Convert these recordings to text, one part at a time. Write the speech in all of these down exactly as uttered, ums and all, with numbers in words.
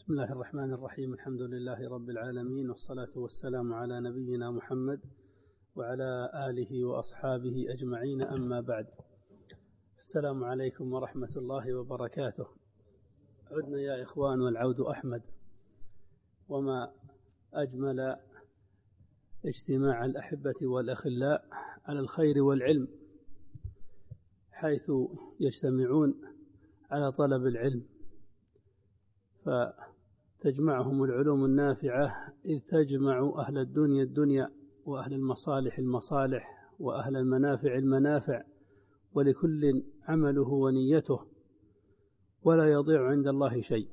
بسم الله الرحمن الرحيم. الحمد لله رب العالمين، والصلاة والسلام على نبينا محمد وعلى آله وأصحابه أجمعين، أما بعد. السلام عليكم ورحمة الله وبركاته. عدنا يا إخوان والعود أحمد، وما أجمل اجتماع الأحبة والأخلاء على الخير والعلم، حيث يجتمعون على طلب العلم، فتجمعهم العلوم النافعة، إذ تجمع أهل الدنيا الدنيا، وأهل المصالح المصالح، وأهل المنافع المنافع، ولكل عمله ونيته، ولا يضيع عند الله شيء.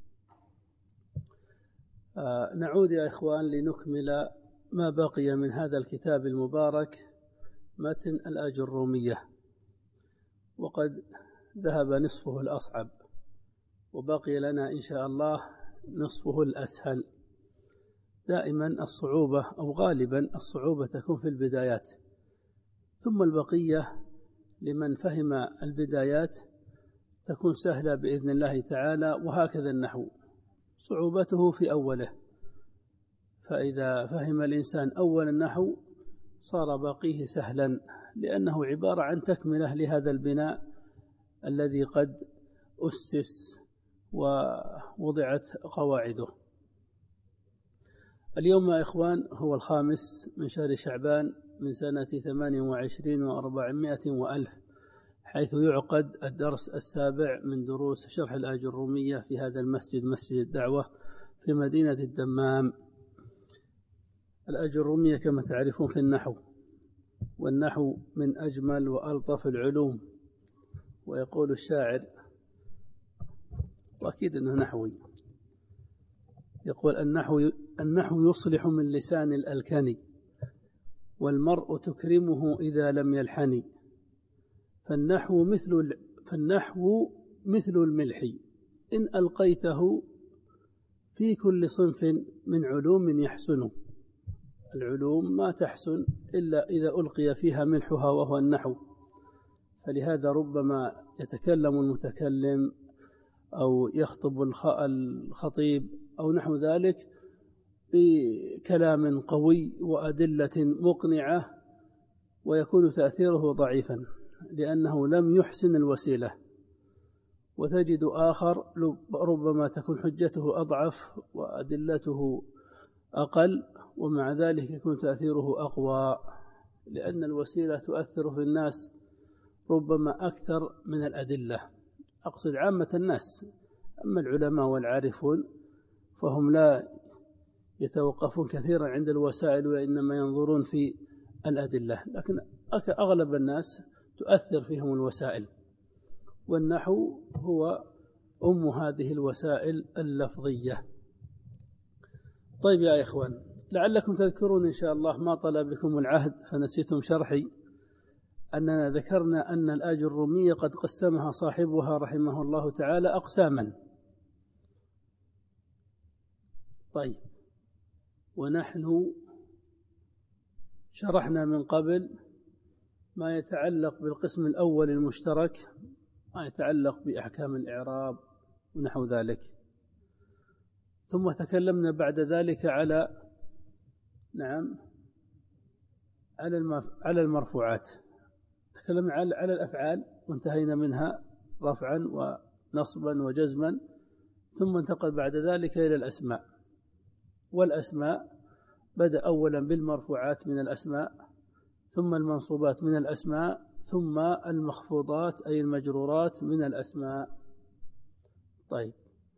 آه نعود يا إخوان لنكمل ما بقي من هذا الكتاب المبارك، متن الآجرومية، وقد ذهب نصفه الأصعب، وبقي لنا إن شاء الله نصفه الأسهل. دائما الصعوبة أو غالبا الصعوبة تكون في البدايات، ثم البقية لمن فهم البدايات تكون سهلة بإذن الله تعالى. وهكذا النحو، صعوبته في أوله، فإذا فهم الإنسان أول النحو صار باقيه سهلا، لأنه عبارة عن تكملة لهذا البناء الذي قد أسس ووضعت قواعده. اليوم يا إخوان هو الخامس من شهر شعبان من سنة ثمان وعشرين وأربعمائة وألف، حيث يعقد الدرس السابع من دروس شرح الآجرومية في هذا المسجد، مسجد الدعوة في مدينة الدمام. الآجرومية كما تعرفون في النحو، والنحو من أجمل وألطف العلوم، ويقول الشاعر، وأكيد أنه نحوي، يقول: النحو النحو يصلح من لسان الألكن، والمرء تكرمه إذا لم يلحن، فالنحو مثل فالنحو مثل الملح إن ألقيته في كل صنف من علوم يحسن. العلوم ما تحسن إلا إذا ألقي فيها ملحها، وهو النحو. فلهذا ربما يتكلم المتكلم أو يخطب الخطيب أو نحو ذلك بكلام قوي وأدلة مقنعة، ويكون تأثيره ضعيفا لأنه لم يحسن الوسيلة. وتجد آخر ربما تكون حجته أضعف وأدلته أقل، ومع ذلك يكون تأثيره أقوى، لأن الوسيلة تؤثر في الناس ربما أكثر من الأدلة. أقصد عامة الناس، أما العلماء والعارفون فهم لا يتوقفون كثيرا عند الوسائل، وإنما ينظرون في الأدلة، لكن أغلب الناس تؤثر فيهم الوسائل، والنحو هو أم هذه الوسائل اللفظية. طيب يا إخوان، لعلكم تذكرون إن شاء الله ما طلب بكم العهد فنسيتم شرحي، أننا ذكرنا أن الآجرومية قد قسمها صاحبها رحمه الله تعالى أقساما. طيب، ونحن شرحنا من قبل ما يتعلق بالقسم الأول المشترك، ما يتعلق بأحكام الإعراب ونحو ذلك، ثم تكلمنا بعد ذلك على نعم على المرفوعات، تكلمنا على الأفعال وانتهينا منها رفعا ونصبا وجزما، ثم انتقل بعد ذلك إلى الأسماء. والأسماء بدأ أولا بالمرفوعات من الأسماء، ثم المنصوبات من الأسماء، ثم المخفوضات أي المجرورات من الأسماء. طيب،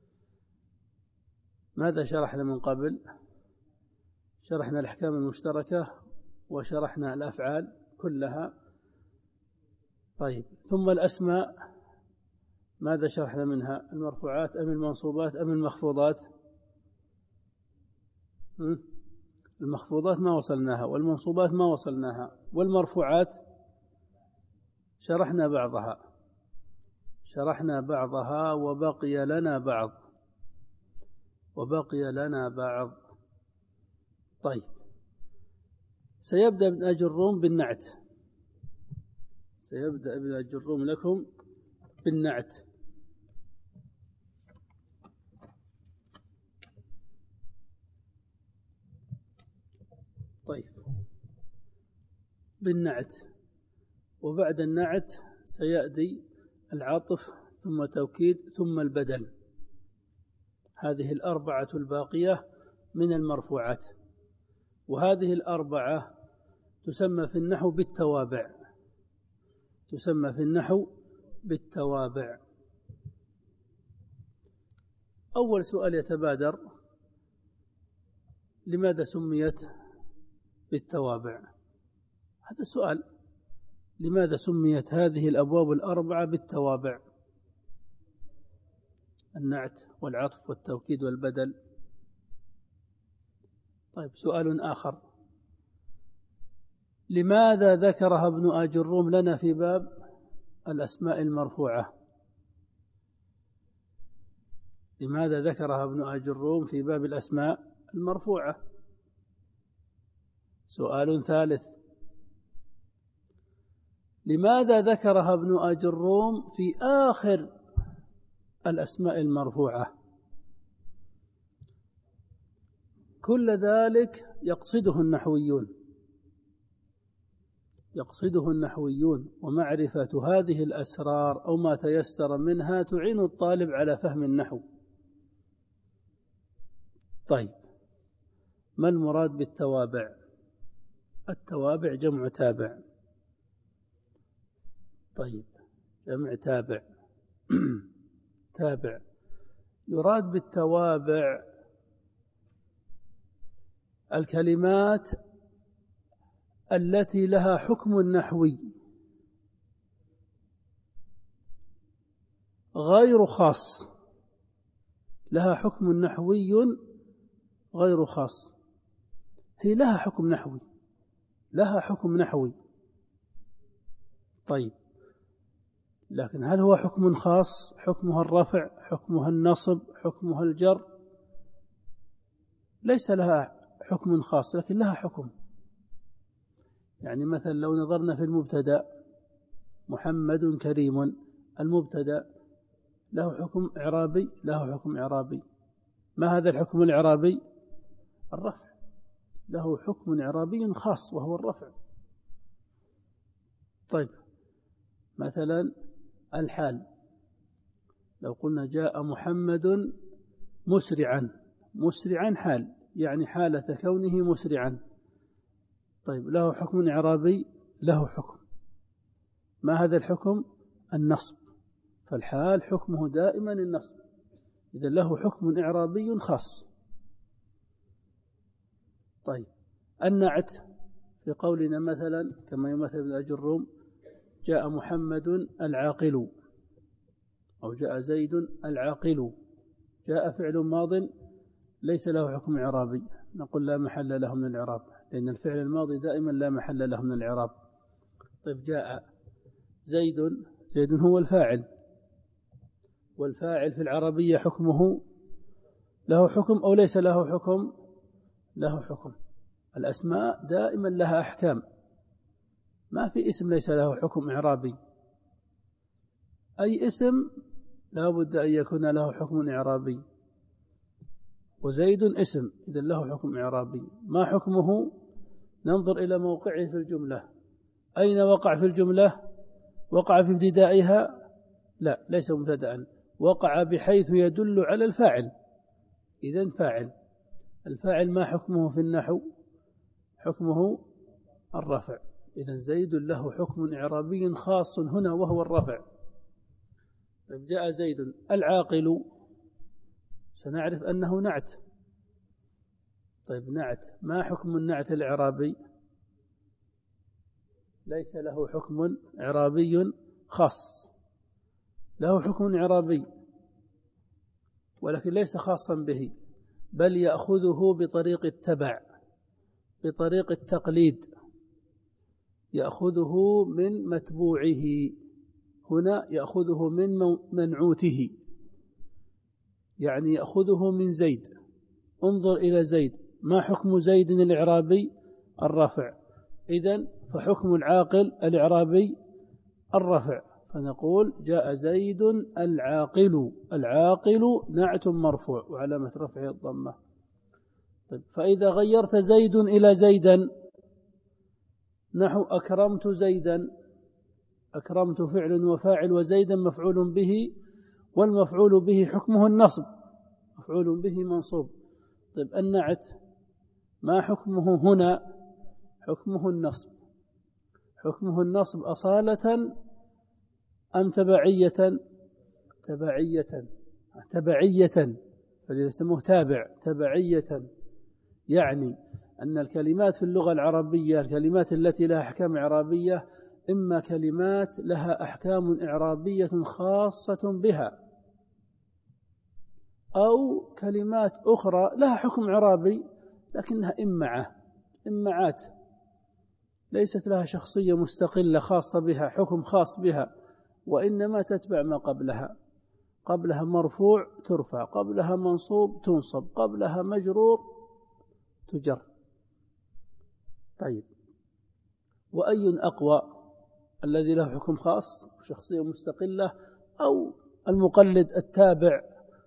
ماذا شرحنا من قبل؟ شرحنا الأحكام المشتركة، وشرحنا الأفعال كلها. طيب، ثم الأسماء ماذا شرحنا منها؟ المرفوعات أم المنصوبات أم المخفوضات؟ المخفوضات ما وصلناها، والمنصوبات ما وصلناها، والمرفوعات شرحنا بعضها شرحنا بعضها وبقي لنا بعض وبقي لنا بعض طيب، سيبدأ ابن أجروم بالنعت سيبدأ ابن أجروم لكم بالنعت. طيب، بالنعت، وبعد النعت سيأتي العطف ثم توكيد ثم البدل. هذه الأربعة الباقية من المرفوعات، وهذه الأربعة تسمى في النحو بالتوابع، تسمى في النحو بالتوابع. أول سؤال يتبادر: لماذا سميت بالتوابع؟ هذا سؤال، لماذا سميت هذه الأبواب الأربعة بالتوابع؟ النعت والعطف والتوكيد والبدل. طيب، سؤال آخر: لماذا ذكرها ابن آج الروم لنا في باب الأسماء المرفوعة؟ لماذا ذكرها ابن آج الروم في باب الأسماء المرفوعة؟ سؤال ثالث: لماذا ذكرها ابن آج الروم في آخر الأسماء المرفوعة؟ كل ذلك يقصده النحويون، يقصده النحويون، ومعرفة هذه الأسرار أو ما تيسر منها تعين الطالب على فهم النحو. طيب، ما المراد بالتوابع؟ التوابع جمع تابع. طيب، جمع تابع. تابع، يراد بالتوابع الكلمات التي لها حكم نحوي غير خاص، لها حكم نحوي غير خاص. هي لها حكم نحوي، لها حكم نحوي. طيب، لكن هل هو حكم خاص؟ حكمها الرفع، حكمها النصب، حكمها الجر؟ ليس لها حكم خاص، لكن لها حكم. يعني مثلا لو نظرنا في المبتدأ: محمد كريم، المبتدأ له حكم إعرابي، له حكم إعرابي. ما هذا الحكم الإعرابي؟ الرفع، له حكم إعرابي خاص وهو الرفع. طيب، مثلا الحال، لو قلنا جاء محمد مسرعا، مسرعا حال، يعني حالة كونه مسرعا. طيب، له حكم إعرابي، له حكم. ما هذا الحكم؟ النصب، فالحال حكمه دائما النصب، إذا له حكم إعرابي خاص. طيب، النعت في قولنا مثلا كما يمثل ابن آج الروم: جاء محمد العاقل، أو جاء زيد العاقل. جاء فعل ماض ليس له حكم إعرابي، نقول لا محل له من الإعراب، لأن الفعل الماضي دائما لا محل له من الإعراب. طيب، جاء زيد، زيد هو الفاعل، والفاعل في العربية حكمه له حكم أو ليس له حكم؟ له حكم. الأسماء دائما لها أحكام، ما في اسم ليس له حكم إعرابي. أي اسم لا بد أن يكون له حكم إعرابي، وزيد اسم إذا له حكم إعرابي. ما حكمه؟ ننظر إلى موقعه في الجملة. أين وقع في الجملة؟ وقع في ابتدائها؟ لا، ليس مبتدأ، وقع بحيث يدل على الفاعل، إذن فاعل. الفاعل ما حكمه في النحو؟ حكمه الرفع، إذن زيد له حكم إعرابي خاص هنا وهو الرفع. طيب، جاء زيد العاقل، سنعرف أنه نعت. طيب، نعت، ما حكم النعت الإعرابي؟ ليس له حكم إعرابي خاص، له حكم إعرابي ولكن ليس خاصا به، بل يأخذه بطريق التبع، بطريق التقليد، يأخذه من متبوعه. هنا يأخذه من منعوته، يعني يأخذه من زيد. انظر إلى زيد، ما حكم زيد الإعرابي؟ الرفع، إذن فحكم العاقل الإعرابي الرفع، فنقول جاء زيد العاقل. العاقل نعت مرفوع وعلامة رفعه الضمة. طيب فإذا غيرت زيد إلى زيدا نحو أكرمت زيدا، أكرمت فعل وفاعل وزيدا مفعول به، والمفعول به حكمه النصب، مفعول به منصوب. طيب النعت ما حكمه هنا؟ حكمه النصب. حكمه النصب أصالة أم تبعية؟ تبعية تبعية فلذا يسموه تابع. تبعية يعني أن الكلمات في اللغة العربية، الكلمات التي لها أحكام إعرابية، إما كلمات لها أحكام إعرابية خاصة بها، أو كلمات أخرى لها حكم إعرابي لكنها إمعة إمعات ليست لها شخصية مستقلة خاصة بها، حكم خاص بها، وإنما تتبع ما قبلها. قبلها مرفوع ترفع، قبلها منصوب تنصب، قبلها مجرور تجر. طيب وأي أقوى؟ الذي له حكم خاص وشخصية مستقلة، أو المقلد التابع؟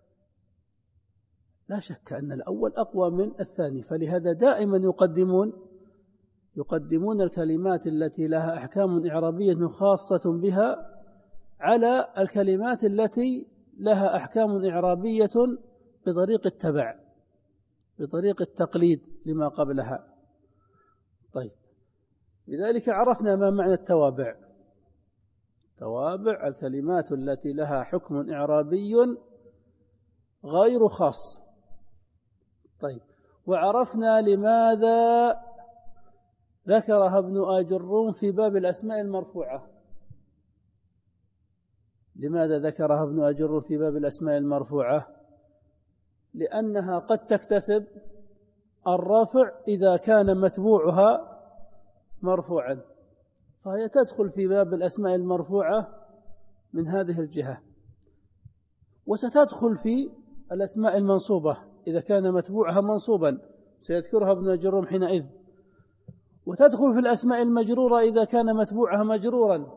لا شك أن الأول أقوى من الثاني، فلهذا دائما يقدمون يقدمون الكلمات التي لها أحكام إعرابية خاصة بها على الكلمات التي لها أحكام إعرابية بطريق التبع، بطريق التقليد لما قبلها. طيب لذلك عرفنا ما معنى التوابع. توابع الكلمات التي لها حكم إعرابي غير خاص. طيب وعرفنا لماذا ذكرها ابن آجروم في باب الأسماء المرفوعة. لماذا ذكرها ابن آجروم في باب الأسماء المرفوعة؟ لأنها قد تكتسب الرفع إذا كان متبوعها مرفوعا، فهي تدخل في باب الأسماء المرفوعة من هذه الجهة، وستدخل في الأسماء المنصوبة إذا كان متبوعها منصوبا، سيذكرها ابن آجروم حينئذ، وتدخل في الأسماء المجرورة إذا كان متبوعها مجرورا،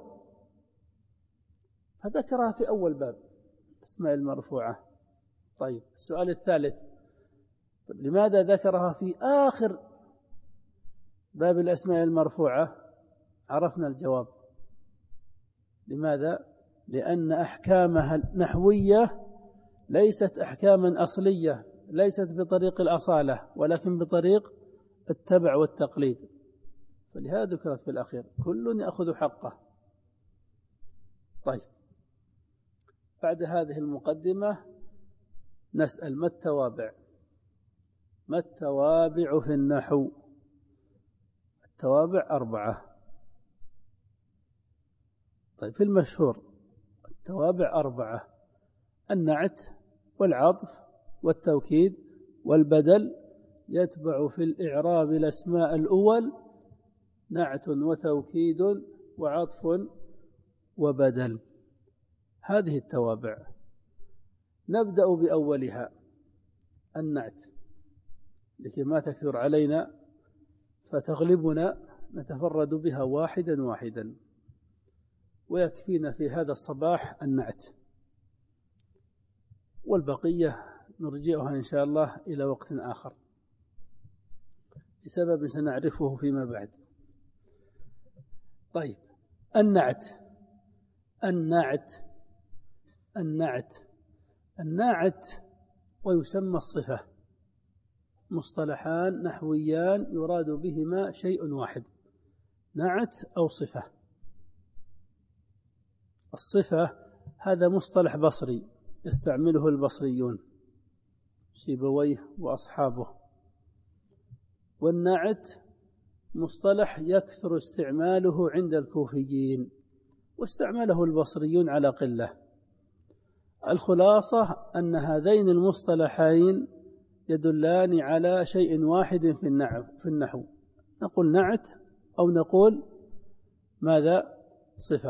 فذكرها في أول باب الأسماء المرفوعة. طيب السؤال الثالث، طيب لماذا ذكرها في آخر باب الأسماء المرفوعة؟ عرفنا الجواب. لماذا؟ لأن أحكامها النحوية ليست أحكاما أصلية، ليست بطريق الأصالة، ولكن بطريق التبع والتقليد، فلهذا ذكرت في الأخير، كل يأخذ حقه. طيب بعد هذه المقدمة نسأل: ما التوابع؟ ما التوابع في النحو؟ التوابع أربعة. طيب في المشهور التوابع أربعة: النعت والعطف والتوكيد والبدل. يتبع في الإعراب الأسماء الأول نعت وتوكيد وعطف وبدل. هذه التوابع. نبدأ بأولها النعت لكي ما تكثر علينا فتغلبنا، نتفرد بها واحدا واحدا، ويكفينا في هذا الصباح النعت، والبقية نرجعها إن شاء الله إلى وقت آخر لسبب سنعرفه فيما بعد. طيب النعت النعت النعت النعت ويسمى الصفة، مصطلحان نحويان يراد بهما شيء واحد: نعت أو صفة. الصفة هذا مصطلح بصري يستعمله البصريون سيبويه وأصحابه، والنعت مصطلح يكثر استعماله عند الكوفيين، واستعمله البصريون على قلة. الخلاصة أن هذين المصطلحين يدلان على شيء واحد في النحو في النحو نقول نعت أو نقول ماذا؟ صفة.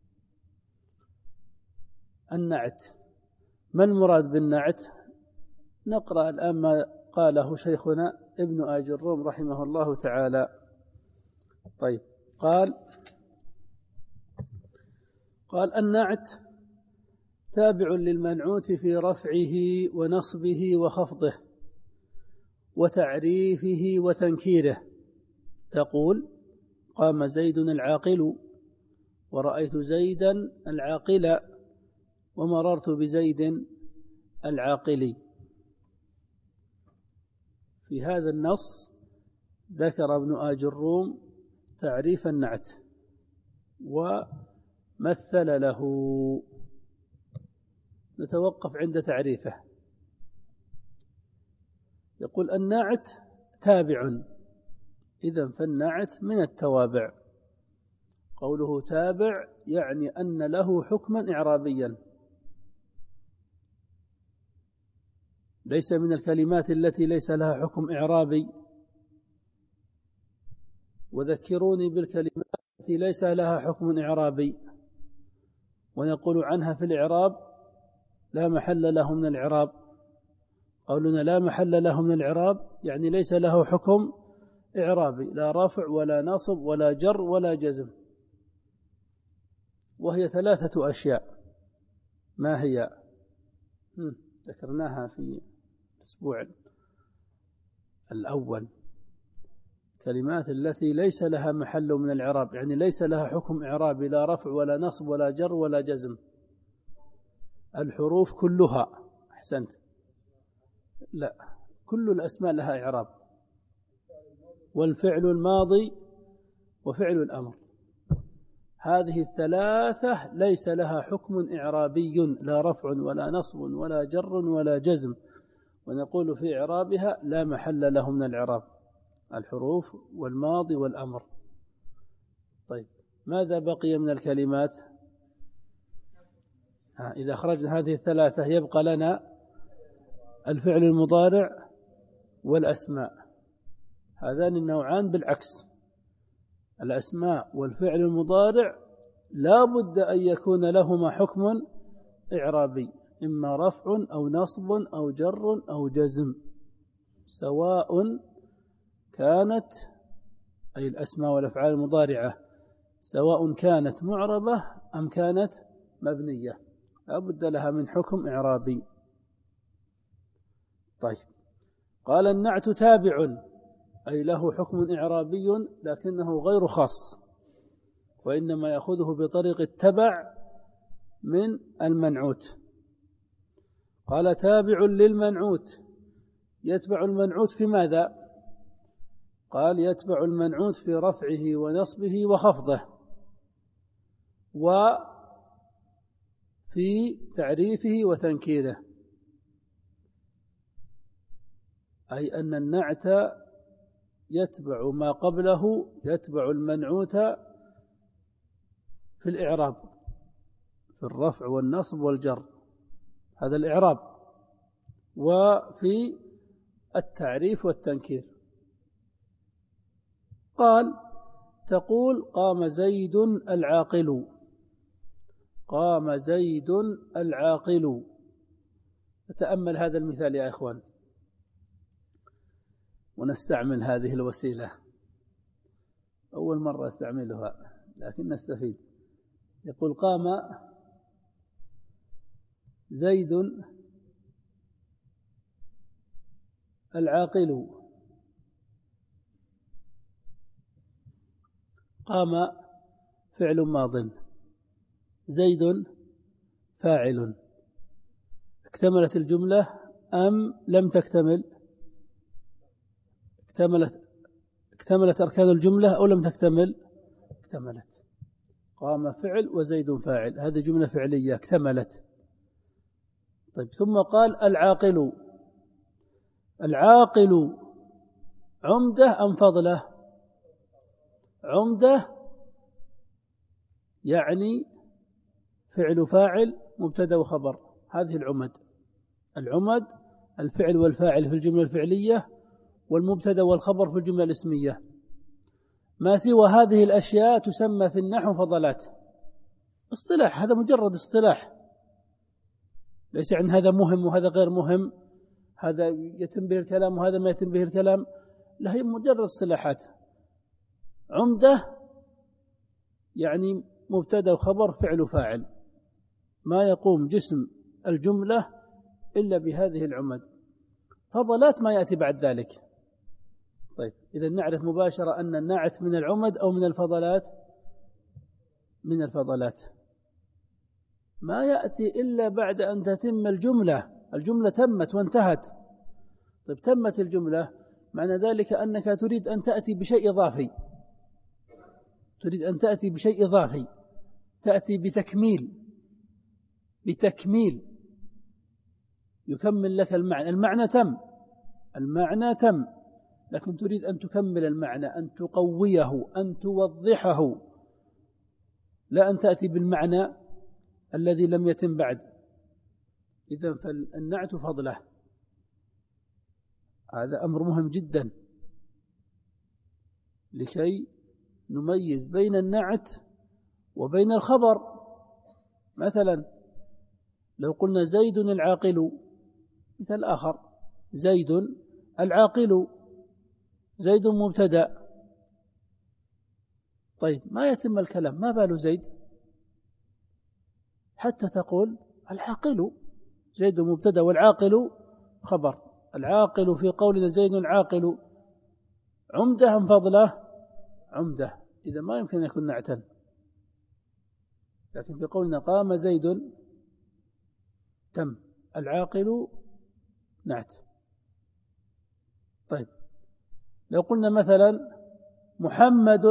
النعت، ما المراد بالنعت؟ نقرأ الآن ما قاله شيخنا ابن آجروم رحمه الله تعالى. طيب قال قال النعت تابع للمنعوت في رفعه ونصبه وخفضه، وتعريفه وتنكيره. تقول قام زيد العاقل، ورأيت زيدا العاقل، ومررت بزيد العاقل. في هذا النص ذكر ابن آج الروم تعريف النعت ومثل له. نتوقف عند تعريفه. يقول النعت تابع، إذن فالنعت من التوابع. قوله تابع يعني أن له حكما إعرابيا، ليس من الكلمات التي ليس لها حكم إعرابي. وذكروني بالكلمات التي ليس لها حكم إعرابي، ونقول عنها في الإعراب لا محل له من الإعراب. قولنا لا محل له من الإعراب يعني ليس له حكم إعرابي، لا رفع ولا نصب ولا جر ولا جزم. وهي ثلاثة أشياء. ما هي؟ ذكرناها في الأسبوع الأول. كلمات التي ليس لها محل من الإعراب يعني ليس لها حكم إعرابي، لا رفع ولا نصب ولا جر ولا جزم. الحروف كلها. أحسنت. لا، كل الأسماء لها إعراب، والفعل الماضي وفعل الأمر. هذه الثلاثة ليس لها حكم إعرابي، لا رفع ولا نصب ولا جر ولا جزم، ونقول في إعرابها لا محل له من الإعراب، الحروف والماضي والأمر. طيب، ماذا بقي من الكلمات؟ ها إذا خرجنا هذه الثلاثة يبقى لنا الفعل المضارع والأسماء. هذان النوعان بالعكس. الأسماء والفعل المضارع لا بد أن يكون لهما حكم إعرابي، إما رفع أو نصب أو جر أو جزم، سواء كانت أي الأسماء والأفعال المضارعة سواء كانت معربة أم كانت مبنية، لا بد لها من حكم إعرابي. طيب، قال النعت تابع أي له حكم إعرابي لكنه غير خاص، وإنما يأخذه بطريق التبع من المنعوت. قال تابع للمنعوت، يتبع المنعوت في ماذا؟ قال يتبع المنعوت في رفعه ونصبه وخفضه، وفي تعريفه وتنكيره. أي أن النعت يتبع ما قبله، يتبع المنعوت في الإعراب، في الرفع والنصب والجر، هذا الإعراب، وفي التعريف والتنكير. قال تقول قام زيد العاقل، قام زيد العاقل. نتأمل هذا المثال يا إخوان ونستعمل هذه الوسيلة، أول مرة استعملها لكن نستفيد. يقول قام زيد العاقل. قام فعل ماض، زيد فاعل. اكتملت الجملة أم لم تكتمل؟ اكتملت اكتملت أركان الجملة أو لم تكتمل؟ اكتملت. قام فعل وزيد فاعل، هذه جملة فعلية اكتملت. طيب، ثم قال العاقل. العاقل عمدة أم فضلة؟ عمدة يعني فعل فاعل مبتدأ وخبر، هذه العمد. العمد الفعل والفاعل في الجملة الفعلية، والمبتدأ والخبر في الجملة الاسمية. ما سوى هذه الأشياء تسمى في النحو فضلات، اصطلاح، هذا مجرد اصطلاح، ليس عن هذا مهم وهذا غير مهم، هذا يتم به الكلام وهذا ما يتم به الكلام، لا، هي مجرد اصطلاحات. عمدة يعني مبتدأ وخبر فعل وفاعل، ما يقوم جسم الجملة إلا بهذه العمد. فضلات ما يأتي بعد ذلك. طيب إذا نعرف مباشرة أن النعت من العمد أو من الفضلات؟ من الفضلات. ما يأتي إلا بعد أن تتم الجملة. الجملة تمت وانتهت. طيب تمت الجملة، معنى ذلك أنك تريد أن تأتي بشيء إضافي، تريد أن تأتي بشيء إضافي، تأتي بتكميل، بتكميل يكمل لك المعنى. المعنى تم، المعنى تم، لكن تريد أن تكمل المعنى، أن تقويه، أن توضحه، لا أن تأتي بالمعنى الذي لم يتم بعد. إذن فالنعت فضله. هذا أمر مهم جدا لكي نميز بين النعت وبين الخبر. مثلا لو قلنا زيد العاقل، مثال آخر، زيد العاقل، زيد مبتدأ. طيب ما يتم الكلام، ما بال زيد حتى تقول العاقل. زيد مبتدأ والعاقل خبر. العاقل في قولنا زيد العاقل عمده أم فضله؟ عمده. إذا ما يمكن أن يكون نعتا. لكن في قولنا قام زيد تم، العاقل نعت. طيب لو قلنا مثلا محمد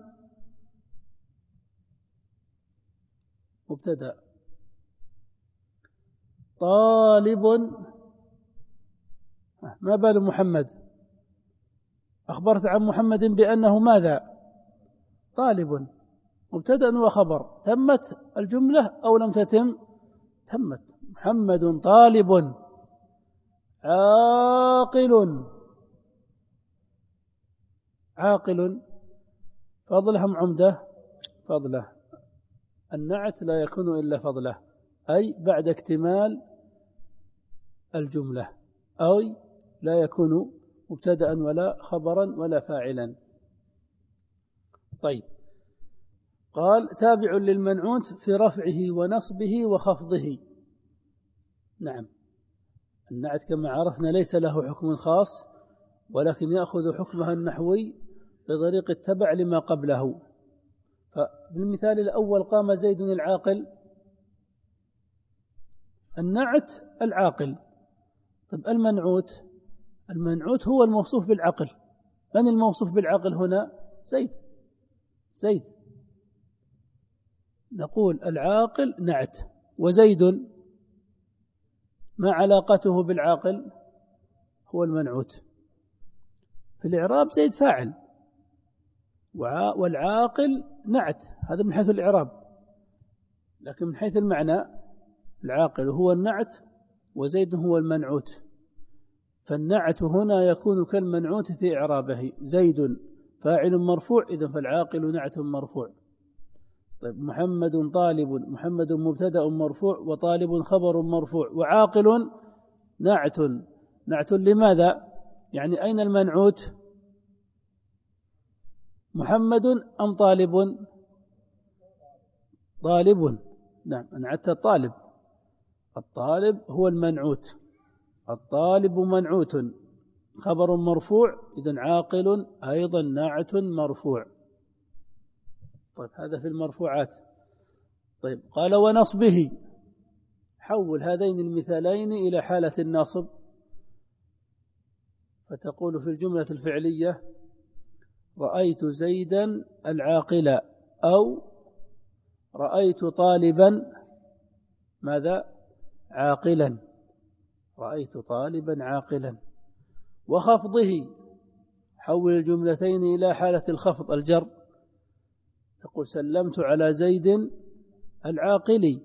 مبتدأ، طالب، ما بال محمد؟ أخبرت عن محمد بأنه ماذا؟ طالب، مبتدأ وخبر. تمت الجملة أو لم تتم؟ تمت. محمد طالب عاقل. عاقل فضله أم عمده؟ فضله. النعت لا يكون إلا فضله، أي بعد اكتمال الجملة، أو لا يكون مبتدأ ولا خبرا ولا فاعلا. طيب قال تابع للمنعوت في رفعه ونصبه وخفضه. نعم، النعت كما عرفنا ليس له حكم خاص، ولكن يأخذ حكمها النحوي بطريق التبع لما قبله. فبالمثال الأول قام زيد العاقل، النعت العاقل. طيب المنعوت، المنعوت هو الموصوف بالعقل. من الموصوف بالعقل هنا؟ زيد. زيد نقول العاقل نعت، وزيد ما علاقته بالعاقل؟ هو المنعوت. في الإعراب زيد فاعل والعاقل نعت، هذا من حيث الإعراب. لكن من حيث المعنى العاقل هو النعت وزيد هو المنعوت. فالنعت هنا يكون كالمنعوت في إعرابه. زيد فاعل مرفوع، إذن فالعاقل نعت مرفوع. طيب محمد طالب، محمد مبتدأ مرفوع وطالب خبر مرفوع، وعاقل نعت. نعت لماذا؟ يعني أين المنعوت؟ محمد أم طالب؟ طالب. نعم، أنعت الطالب. الطالب هو المنعوت، الطالب منعوت خبر مرفوع، إذن عاقل أيضا نعت مرفوع. طيب هذا في المرفوعات. طيب قال ونصبه، حول هذين المثالين إلى حالة الناصب، فتقول في الجملة الفعلية رأيت زيدا العاقل، أو رأيت طالبا ماذا؟ عاقلا. رأيت طالبا عاقلا. وخفضه، حول الجملتين إلى حالة الخفض الجر، تقول سلمت على زيد العاقل،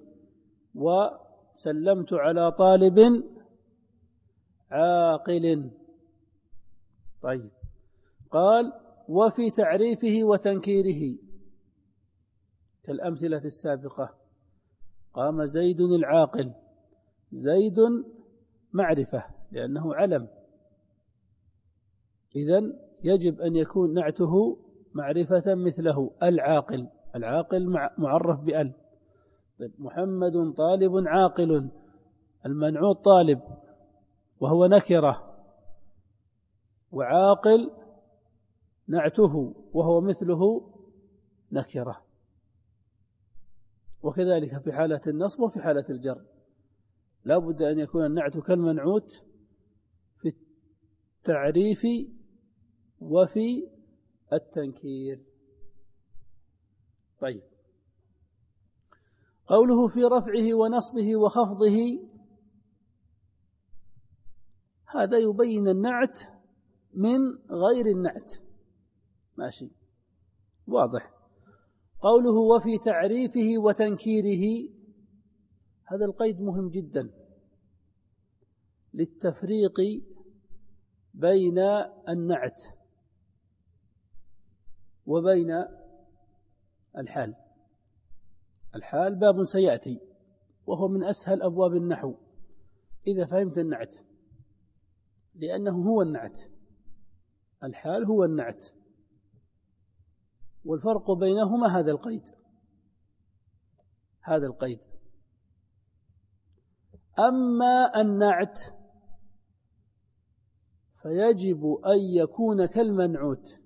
وسلمت على طالب عاقل. طيب قال وفي تعريفه وتنكيره كالأمثلة السابقة. قام زيد العاقل، زيد معرفة لأنه علم، إذن يجب أن يكون نعته معرفة مثله العاقل. العاقل معرف بأل. طيب محمد طالب عاقل، المنعوت طالب وهو نكرة، وعاقل نعته وهو مثله نكرة. وكذلك في حالة النصب وفي حالة الجر لا بد أن يكون النعت كالمنعوت في التعريف وفي التنكير. طيب، قوله في رفعه ونصبه وخفضه، هذا يبين النعت من غير النعت، ماشي واضح. قوله وفي تعريفه وتنكيره، هذا القيد مهم جدا للتفريق بين النعت وبين الحال. الحال باب سيأتي وهو من أسهل أبواب النحو إذا فهمت النعت، لأنه هو النعت، الحال هو النعت، والفرق بينهما هذا القيد هذا القيد أما النعت فيجب أن يكون كالمنعوت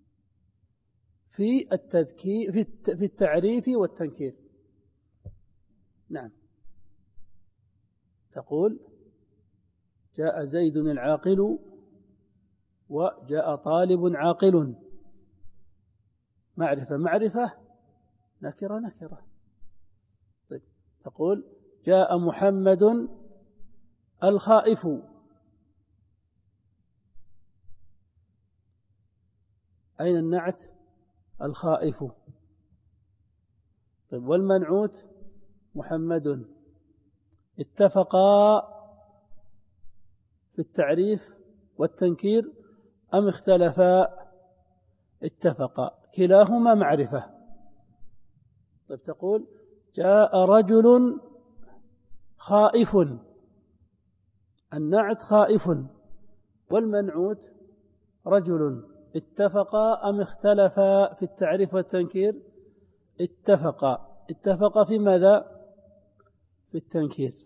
في التذكير في التعريف والتنكير. نعم، تقول جاء زيد العاقل وجاء طالب عاقل، معرفة معرفة، نكرة نكرة. طيب، تقول جاء محمد الخائف، أين النعت؟ الخائف. طيب، والمنعوت محمد. اتفقا في التعريف والتنكير أم اختلفا؟ اتفقا، كلاهما معرفة. طيب، تقول جاء رجل خائف، النعت خائف والمنعوت رجل. اتفقا أم اختلفا في التعريف والتنكير؟ اتفقا. اتفقا في ماذا؟ في التنكير.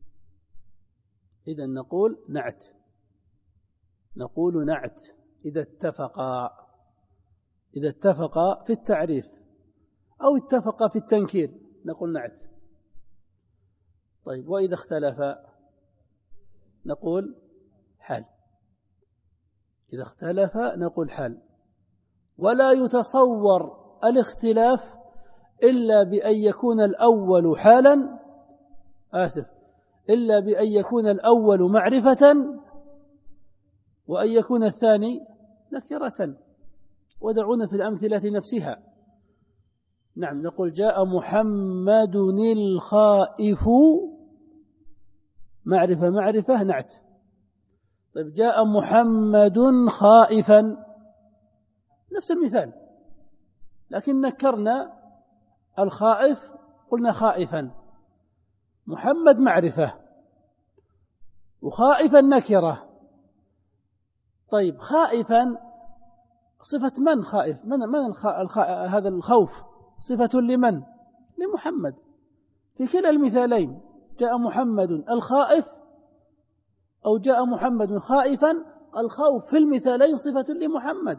إذا نقول نعت نقول نعت إذا اتفقا إذا اتفقا في التعريف أو اتفقا في التنكير نقول نعت. طيب، وإذا اختلفا نقول حال. إذا اختلف نقول حال. ولا يتصور الاختلاف إلا بأن يكون الأول حالا آسف إلا بأن يكون الأول معرفة وأن يكون الثاني نكرة. ودعونا في الأمثلة نفسها. نعم، نقول جاء محمد الخائف، معرفة معرفة نعت. طيب، جاء محمد خائفا، نفس المثال، لكن نكرنا الخائف قلنا خائفا. محمد معرفة وخائفا نكرة. طيب، خائفا صفة من؟ خائف من, من الخ... الخ... هذا الخوف صفة لمن؟ لمحمد. في كلا المثالين جاء محمد الخائف أو جاء محمد خائفا، الخوف في المثالين صفة لمحمد،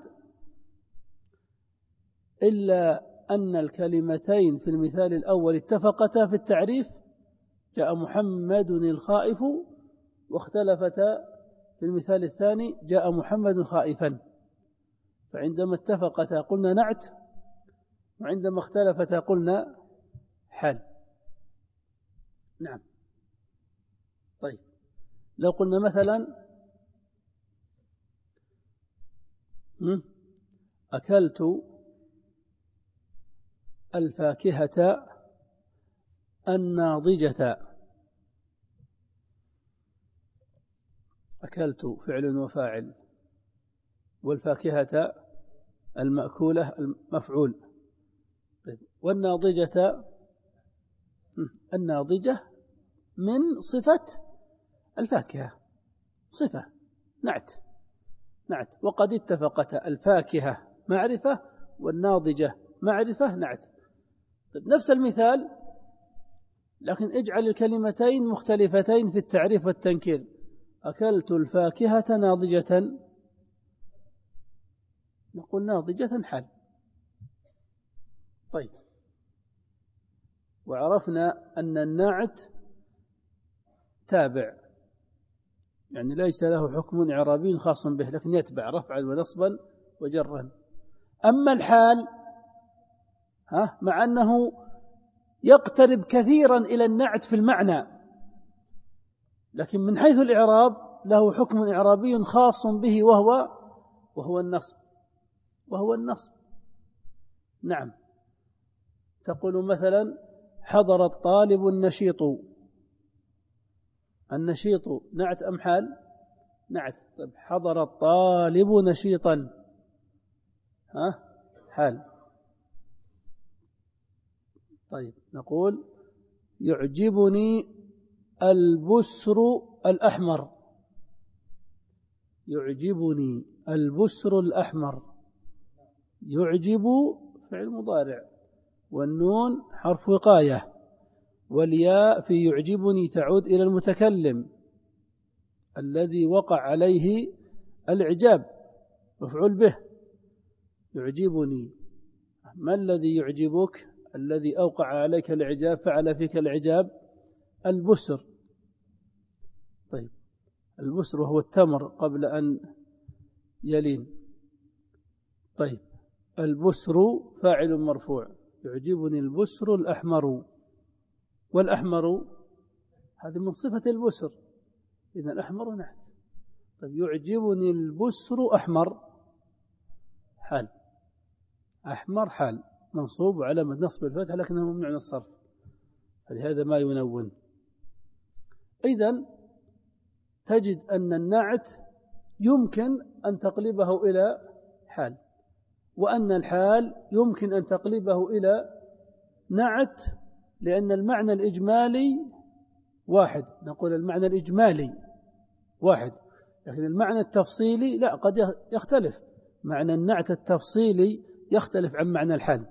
إلا أن الكلمتين في المثال الأول اتفقتا في التعريف، جاء محمد الخائف، واختلفتا في المثال الثاني جاء محمد خائفا. فعندما اتفقتا قلنا نعت، وعندما اختلفتا قلنا حال. نعم. طيب، لو قلنا مثلا أكلت الفاكهة الناضجة. أكلت فعل وفاعل، والفاكهة المأكولة المفعول. طيب، والناضجة الناضجة من صفة الفاكهة، صفة نعت نعت وقد اتفقت الفاكهة معرفة والناضجة معرفة نعت. طيب، نفس المثال لكن اجعل الكلمتين مختلفتين في التعريف والتنكير. أكلت الفاكهة ناضجة نقول ناضجة حال. طيب، وعرفنا أن النعت تابع، يعني ليس له حكم إعرابي خاص به، لكن يتبع رفعا ونصبا وجرا. أما الحال ها مع أنه يقترب كثيرا إلى النعت في المعنى، لكن من حيث الإعراب له حكم إعرابي خاص به، وهو وهو النصب وهو النصب نعم. تقول مثلا حضر الطالب النشيط. النشيط نعت أم حال؟ نعت. طيب حضر الطالب نشيطا، ها حال. طيب نقول يعجبني البسر الأحمر. يعجبني البسر الأحمر. يعجب فعل مضارع، والنون حرف وقاية، والياء في يعجبني تعود إلى المتكلم الذي وقع عليه الإعجاب، مفعول به. يعجبني، ما الذي يعجبك؟ الذي أوقع عليك الإعجاب، فعل فيك الإعجاب، البسر. طيب البسر وهو التمر قبل أن يلين. طيب البسر فاعل مرفوع، يعجبني البسر الأحمر، والأحمر هذه من صفة البسر، إذن الأحمر نعت. طيب يعجبني البسر أحمر، حال. أحمر حال منصوب علامة نصب الفتح لكنه ممنوع من الصرف، فلهذا ما ينون. إذن تجد أن النعت يمكن أن تقلبه إلى حال، وأن الحال يمكن أن تقلبه إلى نعت، لأن المعنى الإجمالي واحد. نقول المعنى الإجمالي واحد، لكن المعنى التفصيلي لا، قد يختلف. معنى النعت التفصيلي يختلف عن معنى الحال،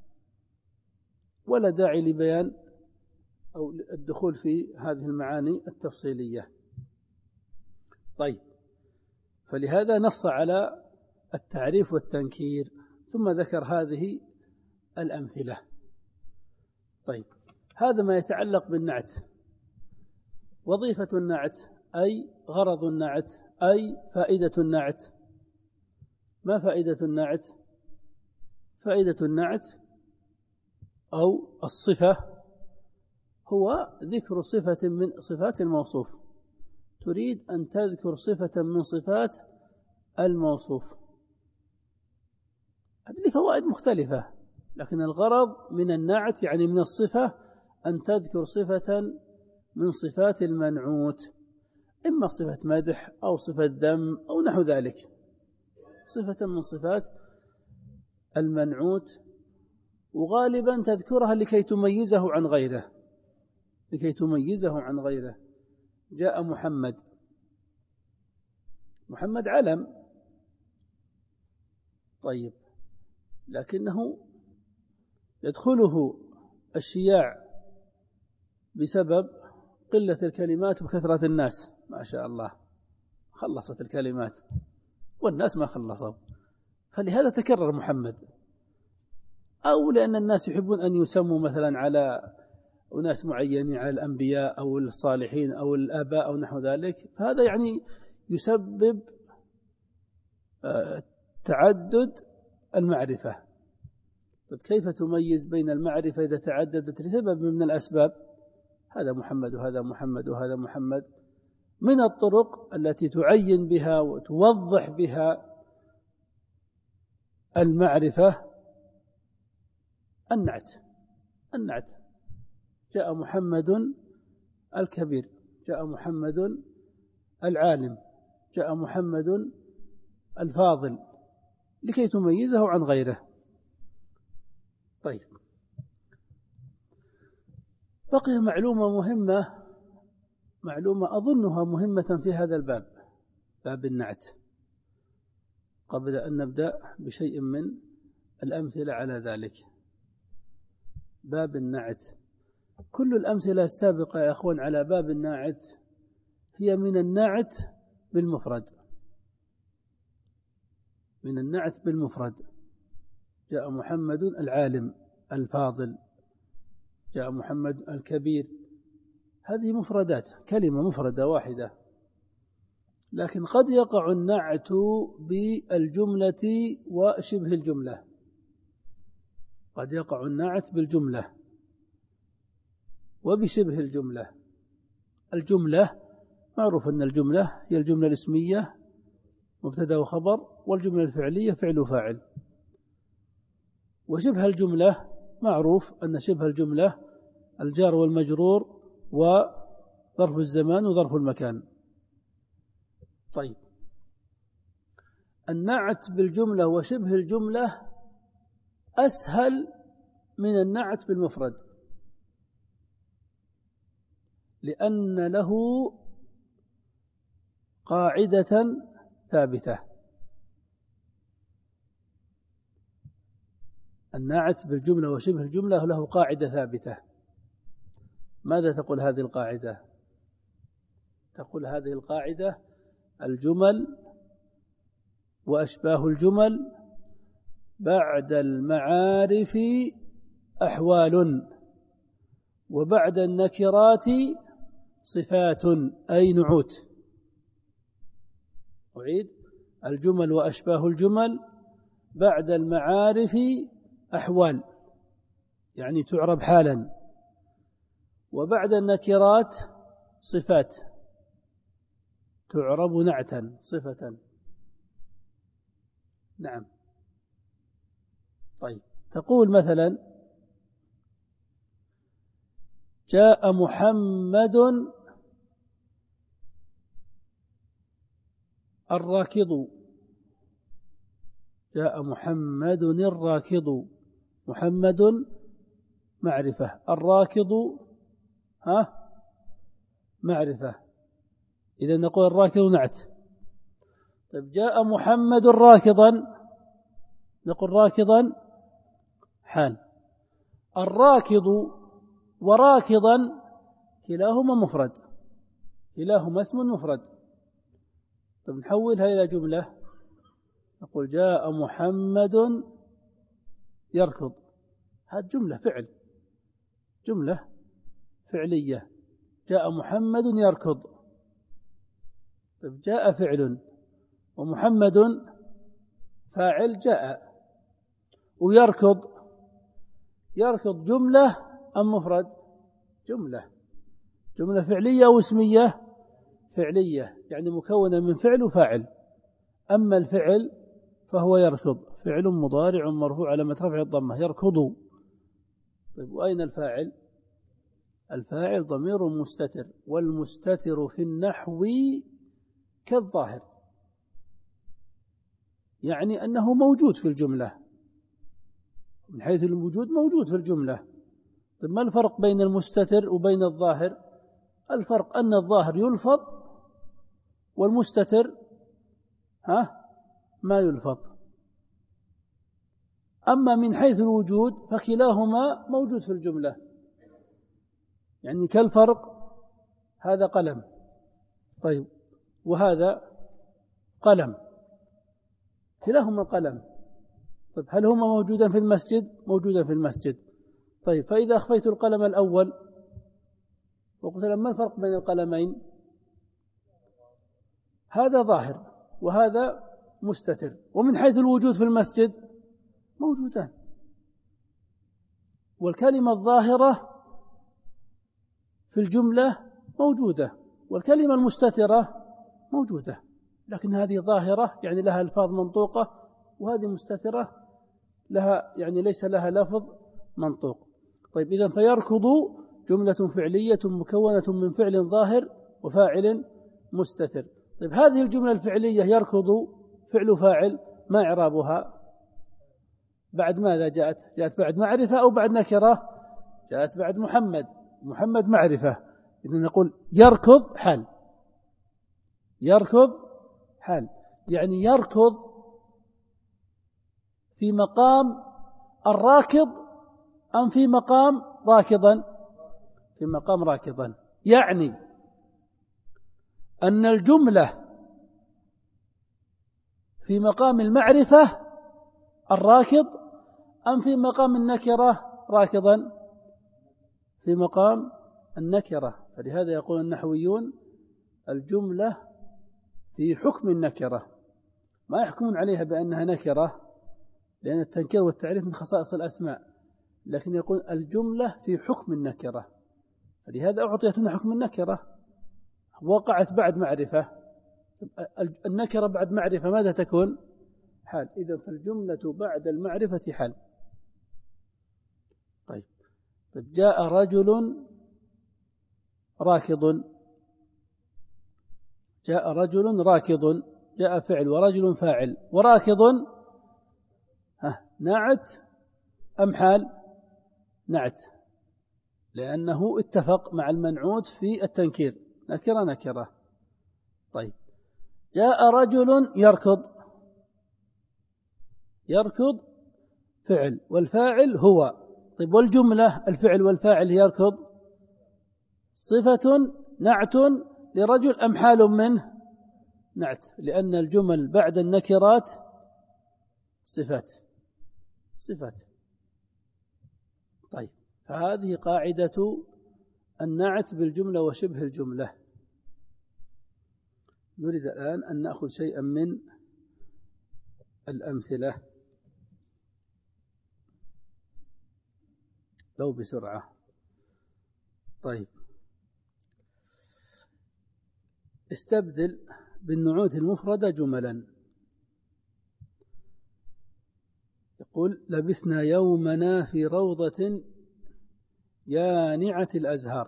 ولا داعي لبيان أو الدخول في هذه المعاني التفصيلية. طيب، فلهذا نص على التعريف والتنكير، ثم ذكر هذه الأمثلة. طيب، هذا ما يتعلق بالنعت. وظيفة النعت أي غرض النعت أي فائدة النعت. ما فائدة النعت؟ فائدة النعت أو الصفة هو ذكر صفة من صفات الموصوف. تريد أن تذكر صفة من صفات الموصوف، هذه فوائد مختلفة، لكن الغرض من النعت يعني من الصفة أن تذكر صفة من صفات المنعوت، إما صفة مدح أو صفة ذم أو نحو ذلك، صفة من صفات المنعوت، وغالبا تذكرها لكي تميزه عن غيره، لكي تميزه عن غيره. جاء محمد. محمد علم، طيب، لكنه يدخله الشياع بسبب قلة الكلمات وكثرة الناس. ما شاء الله خلصت الكلمات والناس ما خلصوا، فلهذا تكرر محمد. أو لأن الناس يحبون أن يسموا مثلا على أناس معينين، على الأنبياء أو الصالحين أو الآباء أو نحو ذلك، فهذا يعني يسبب تعدد المعرفة. طيب كيف تميز بين المعرفة إذا تعددت لسبب من الأسباب؟ هذا محمد وهذا محمد وهذا محمد. من الطرق التي تعين بها وتوضح بها المعرفة النعت. النعت جاء محمد الكبير، جاء محمد العالم، جاء محمد الفاضل، لكي تميزه عن غيره. طيب، بقي معلومة مهمة، معلومة أظنها مهمة في هذا الباب، باب النعت، قبل أن نبدأ بشيء من الأمثلة على ذلك. باب النعت، كل الأمثلة السابقة يا أخوان على باب النعت هي من النعت بالمفرد، من النعت بالمفرد. جاء محمد العالم الفاضل، جاء محمد الكبير، هذه مفردات، كلمة مفردة واحدة. لكن قد يقع النعت بالجملة وشبه الجملة، قد يقع النعت بالجملة وبشبه الجملة. الجملة معروف أن الجملة هي الجملة الاسمية مبتدأ وخبر، والجملة الفعلية فعل وفاعل. وشبه الجملة معروف أن شبه الجملة الجار والمجرور وظرف الزمان وظرف المكان. طيب، النعت بالجملة وشبه الجملة أسهل من النعت بالمفرد، لأن له قاعدة ثابتة. النعت بالجملة وشبه الجملة له قاعدة ثابتة. ماذا تقول هذه القاعدة؟ تقول هذه القاعدة: الجمل وأشباه الجمل بعد المعارف أحوال، وبعد النكرات صفات أي نعوت. أعيد: الجمل وأشباه الجمل بعد المعارف أحوال، يعني تعرب حالا، وبعد النكرات صفات تعرب نعتا صفة. نعم. طيب، تقول مثلا: جاء محمد الراكض. جاء محمد الراكض. محمد معرفة، الراكض ها معرفة، إذا نقول الراكض نعت. طيب، جاء محمد راكضا، نقول راكضا حال. الراكض وراكضا كلاهما مفرد، كلاهما اسم مفرد. طيب، نحولها إلى جملة، نقول جاء محمد يركض. هذه جملة فعل، جملة فعلية. جاء محمد يركض. طيب، جاء فعل ومحمد فاعل جاء، ويركض، يركض جملة أم مفرد؟ جملة. جملة فعلية أو اسمية؟ فعلية، يعني مكونة من فعل وفاعل. أما الفعل فهو يركض، فعل مضارع مرفوع علامة رفعه الضمة، يركض. طيب، وأين الفاعل؟ الفاعل ضمير مستتر، والمستتر في النحو كالظاهر، يعني أنه موجود في الجملة، من حيث الوجود موجود في الجملة. طيب، ما الفرق بين المستتر وبين الظاهر؟ الفرق أن الظاهر يلفظ والمستتر ها ما يلفظ. أما من حيث الوجود فكلاهما موجود في الجملة. يعني كالفرق، هذا قلم، طيب، وهذا قلم، كلاهما قلم. طيب، هل هما موجودا في المسجد؟ موجودا في المسجد. طيب، فإذا أخفيت القلم الأول وقلت لما الفرق بين القلمين؟ هذا ظاهر وهذا مستتر، ومن حيث الوجود في المسجد موجودان. والكلمة الظاهرة في الجملة موجودة، والكلمة المستترة موجودة، لكن هذه ظاهرة يعني لها ألفاظ منطوقة، وهذه مستترة لها يعني ليس لها لفظ منطوق. طيب، إذن فيركض جملة فعلية مكونة من فعل ظاهر وفاعل مستتر. طيب، هذه الجملة الفعلية يركض فعل فاعل، ما إعرابها؟ بعد ماذا جاءت؟ جاءت بعد معرفة أو بعد نكرة؟ جاءت بعد محمد. محمد معرفة، إذن نقول يركض حال. يركض حال، يعني يركض في مقام الراكض أم في مقام راكضا؟ في مقام راكضا. يعني أن الجملة في مقام المعرفة الراكض أم في مقام النكرة راكضا؟ في مقام النكرة. فلهذا يقول النحويون الجملة في حكم النكرة، ما يحكمون عليها بأنها نكرة لأن التنكير والتعريف من خصائص الأسماء، لكن يقول الجملة في حكم النكرة، فلهذا أعطيتنا حكم النكرة وقعت بعد معرفة. النكرة بعد معرفة ماذا تكون؟ حال. إذن فالجملة بعد المعرفة حال. طيب طيب جاء رجل راكض، جاء رجل راكض، جاء فعل ورجل فاعل، وراكض ها نعت أم حال؟ نعت، لأنه اتفق مع المنعوت في التنكير، نكرة نكرة. طيب جاء رجل يركض، يركض فعل والفاعل هو. طيب والجملة الفعل والفاعل يركض صفة نعت لرجل أم حال منه؟ نعت، لأن الجمل بعد النكرات صفات صفات. طيب فهذه قاعدة النعت بالجملة وشبه الجملة. نريد الآن أن نأخذ شيئا من الأمثلة لو بسرعة. طيب استبدل بالنعوت المفردة جملا. يقول لبثنا يومنا في روضة يانعة الأزهار.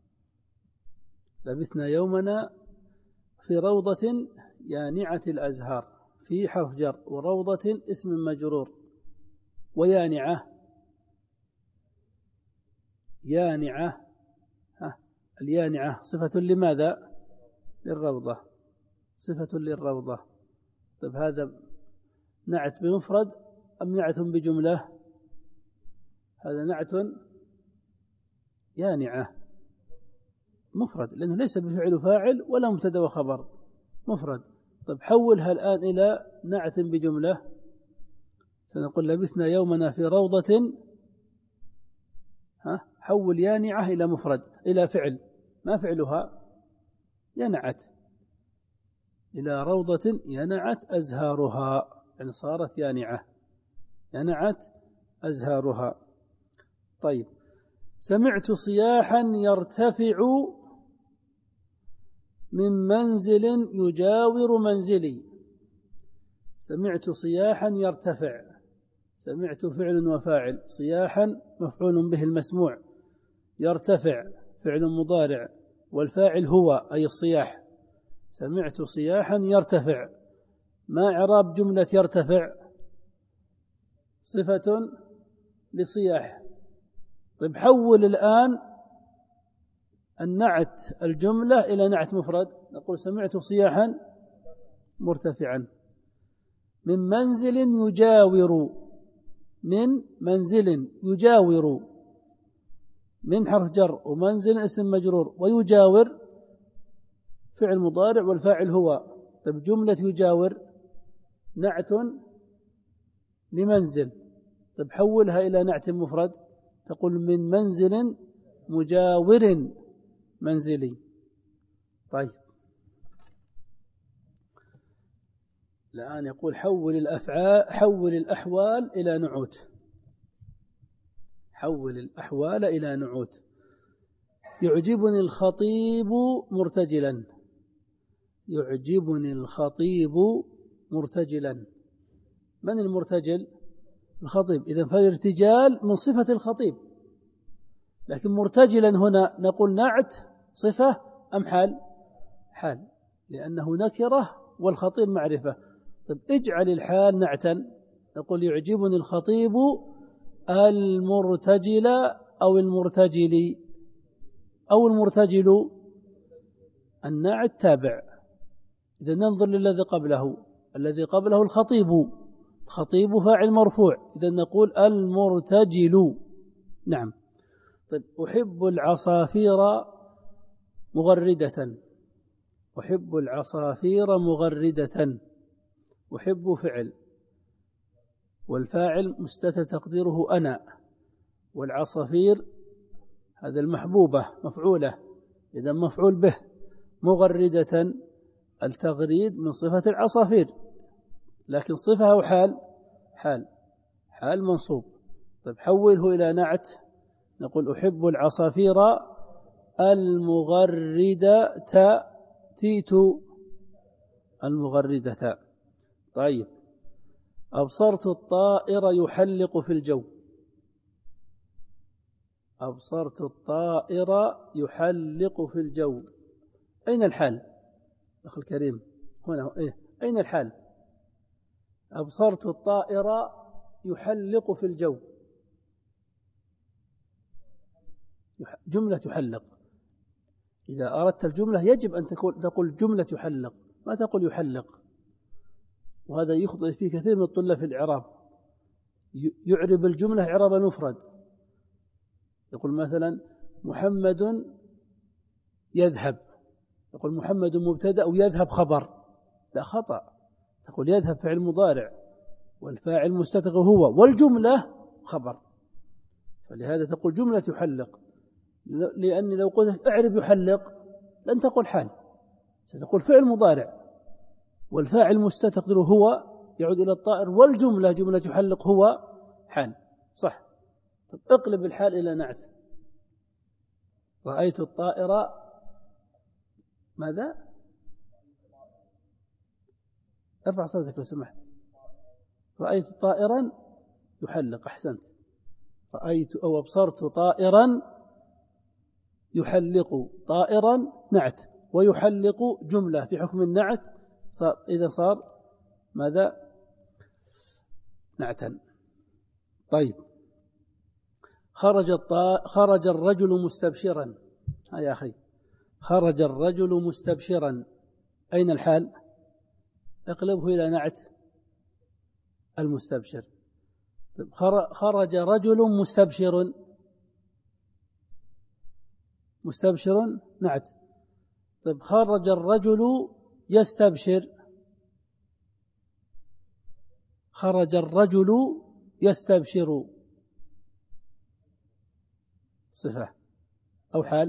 لبثنا يومنا في روضة يانعة الأزهار، في حرف جر، وروضة اسم مجرور، ويانعة يانعة ها اليانعة صفة لماذا؟ للروضة، صفة للروضة. طيب هذا نعت بمفرد أم نعت بجملة؟ هذا نعت يانعة مفرد، لأنه ليس بفعل فاعل ولا مبتدا وخبر، مفرد. طيب حولها الآن إلى نعت بجملة، سنقول لبثنا يومنا في روضة، ها حول يانعة إلى مفرد إلى فعل، ما فعلها؟ ينعت، إلى روضة ينعت أزهارها، يعني صارت يانعة ينعت أزهارها. طيب سمعت صياحا يرتفع من منزل يجاور منزلي. سمعت صياحا يرتفع، سمعت فعل وفاعل، صياحا مفعول به المسموع، يرتفع فعل مضارع، والفاعل هو أي الصياح. سمعت صياحا يرتفع، ما إعراب جملة يرتفع؟ صفة لصياح. طيب حول الآن النعت الجملة إلى نعت مفرد، نقول سمعت صياحا مرتفعا من منزل يجاور، من منزل يجاور، من حرف جر ومنزل اسم مجرور، ويجاور فعل مضارع والفاعل هو. طيب جملة يجاور نعت لمنزل، طيب حولها إلى نعت مفرد، تقول من منزل مجاور منزلي. طيب الآن يقول حول الأفعال، حول الأحوال إلى نعوت، حول الأحوال إلى نعوت. يعجبني الخطيب مرتجلا، يعجبني الخطيب مرتجلا، من المرتجل؟ الخطيب. إذن فالارتجال من صفة الخطيب، لكن مرتجلا هنا نقول نعت صفة أم حال؟ حال، لأنه نكرة والخطيب معرفة. طيب اجعل الحال نعتا، نقول يعجبني الخطيب المرتجل أو المرتجل أو المرتجل، النعت تابع. إذا ننظر للذي قبله، الذي قبله الخطيب، الخطيب فاعل مرفوع، إذا نقول المرتجل. نعم. طيب أحب العصافير مغردة، أحب العصافير مغردة، أحب فعل، والفاعل مستتر تقديره أنا، والعصافير هذا المحبوبة مفعولة، إذا مفعول به. مغردة، التغريد من صفة العصافير، لكن صفة أو حال؟ حال، حال منصوب. طيب حوله إلى نعت، نقول أحب العصافير المغردة، تيت المغردة. طيب أبصرت الطائر يحلق في الجو، أبصرت الطائر يحلق في الجو، أين الحال؟ أخي الكريم هنا إيه؟ أين الحال؟ أبصرت الطائر يحلق في الجو، جملة يحلق. إذا أردت الجملة يجب أن تقول جملة يحلق، ما تقول يحلق. وهذا يخطئ فيه كثير من الطلاب في الإعراب، يعرب الجملة إعراب المفرد، يقول مثلا محمد يذهب، يقول محمد مبتدأ ويذهب خبر، لا، خطأ. تقول يذهب فعل مضارع، والفاعل مستتر هو، والجملة خبر. فلهذا تقول جملة يحلق، لأني لو قلت اعرب يحلق لن تقول حال، ستقول فعل مضارع، والفاعل مستتر هو يعود إلى الطائر، والجملة جملة يحلق هو حال، صح. طب اقلب الحال إلى نعت. رأيت الطائر ماذا؟ ارفع صوتك لو سمحت. رأيت طائرا يحلق، أحسنت. رأيت أو أبصرت طائرا يحلق، طائرا نعت، ويحلق جملة في حكم النعت، صار إذا صار ماذا؟ نعتا. طيب خرج الطا... خرج الرجل مستبشرا، ها يا أخي، خرج الرجل مستبشرا، أين الحال؟ اقلبه إلى نعت المستبشر. خرج رجل مستبشر، مستبشر نعت. طيب خرج الرجل يستبشر، خرج الرجل يستبشر، صفة أو حال؟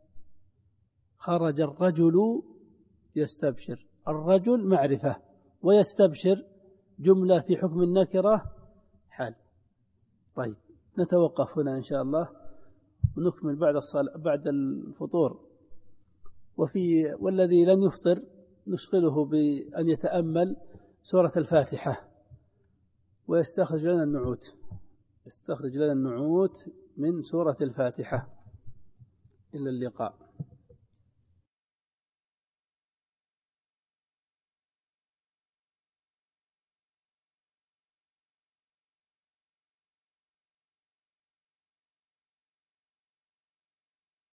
خرج الرجل يستبشر، الرجل معرفة، ويستبشر جملة في حكم النكرة حال. طيب نتوقف هنا إن شاء الله، ونكمل بعد الصلاة بعد الفطور. وفي والذي لن يفطر نشغله بأن يتأمل سورة الفاتحة ويستخرج لنا النعوت، يستخرج لنا النعوت من سورة الفاتحة. إلى اللقاء.